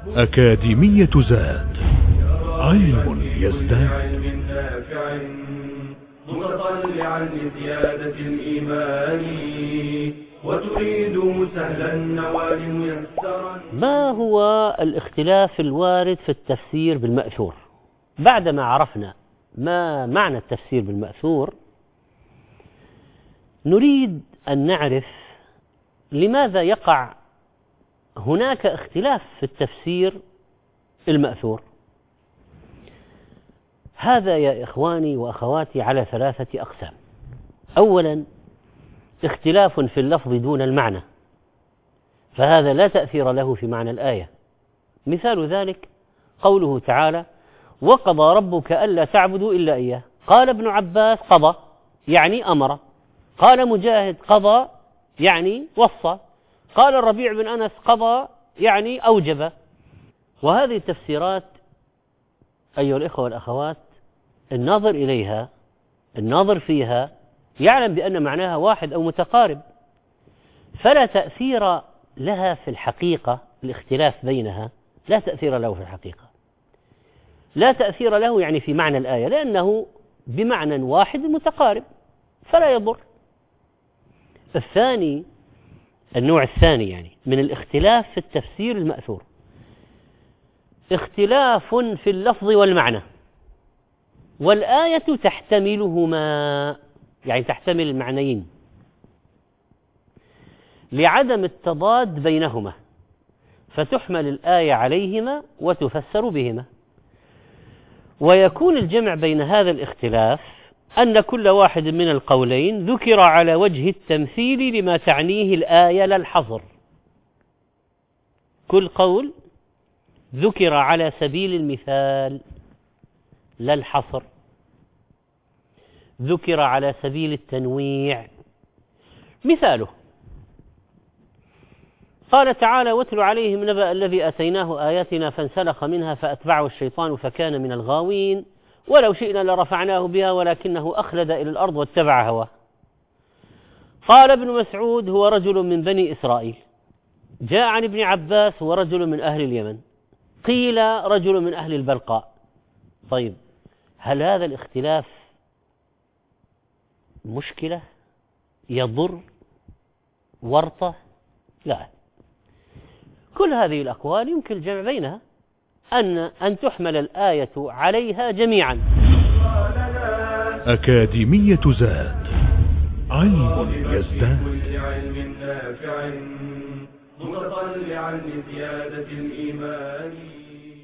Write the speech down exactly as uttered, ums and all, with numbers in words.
أكاديمية زاد، علم يزداد. متطلعا لزيادة الإيمان وتريد سهلا النوال ميسرا. ما هو الاختلاف الوارد في التفسير بالمأثور؟ بعدما عرفنا ما معنى التفسير بالمأثور، نريد أن نعرف لماذا يقع هناك اختلاف في التفسير المأثور. هذا يا إخواني وأخواتي على ثلاثة أقسام. أولا، اختلاف في اللفظ دون المعنى، فهذا لا تأثير له في معنى الآية. مثال ذلك قوله تعالى: وقضى ربك ألا تعبدوا إلا إياه. قال ابن عباس: قضى يعني أمر. قال مجاهد: قضى يعني وصى. قال الربيع بن أنس: قضى يعني أوجب. وهذه التفسيرات أيها الإخوة والأخوات، الناظر إليها الناظر فيها يعلم بأن معناها واحد أو متقارب، فلا تأثير لها في الحقيقة. الاختلاف بينها لا تأثير له في الحقيقة، لا تأثير له يعني في معنى الآية، لأنه بمعنى واحد متقارب فلا يضر. الثاني، النوع الثاني يعني من الاختلاف في التفسير المأثور، اختلاف في اللفظ والمعنى، والآية تحتملهما، يعني تحتمل المعنيين لعدم التضاد بينهما، فتحمل الآية عليهما وتفسر بهما. ويكون الجمع بين هذا الاختلاف أن كل واحد من القولين ذكر على وجه التمثيل لما تعنيه الآية لا الحصر. كل قول ذكر على سبيل المثال لا الحصر، ذكر على سبيل التنويع. مثاله قال تعالى: واتل عليهم نبأ الذي آتيناه آياتنا فانسلخ منها فأتبعه الشيطان فكان من الغاوين ولو شئنا لرفعناه بها ولكنه أخلد إلى الأرض واتبع هواه. قال ابن مسعود: هو رجل من بني إسرائيل. جاء عن ابن عباس: هو رجل من أهل اليمن. قيل: رجل من أهل البلقاء. طيب، هل هذا الاختلاف مشكلة يضر ورطة؟ لا، كل هذه الأقوال يمكن الجمع بينها، أن أن تحمل الآية عليها جميعا. أكاديمية زاد، علم يزداد. متطلعا لزيادة الإيمان.